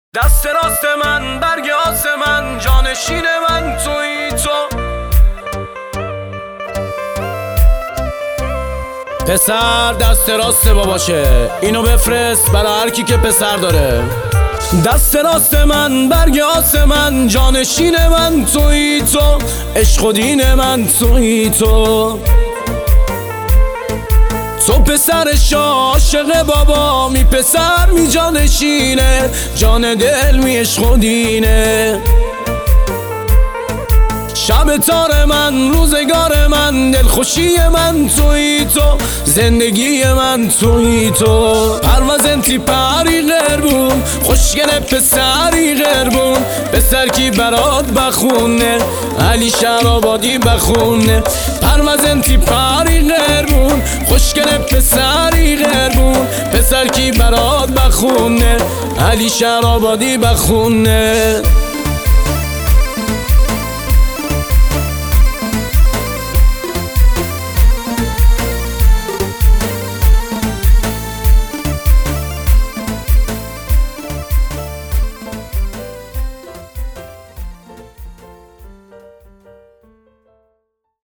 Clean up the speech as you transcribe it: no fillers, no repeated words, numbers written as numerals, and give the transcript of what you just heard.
دست راست من، برگ آس من، جانشین من تویی تو. پسر دست راست باباشه، اینو بفرست برای هر کی که پسر داره. دست راست من، برگ آس من، جانشین من تویی تو، عشق و دین من تویی تو. تو پسرش عاشق بابا، می پسر می جانشینه، جان دل می عشق و دینه. شب تار من، روزگار من، دلخوشی من تویی تو، زندگی من تویی تو. پروازنتی پری قربون، خوشگل پسری قربون، پسر کی برات بخونه، علی شهرآبادی بخونه. پروازنتی پری قربون، خوشگل پسری قربون، پسر کی برات بخونه، علی شهرآبادی بخونه.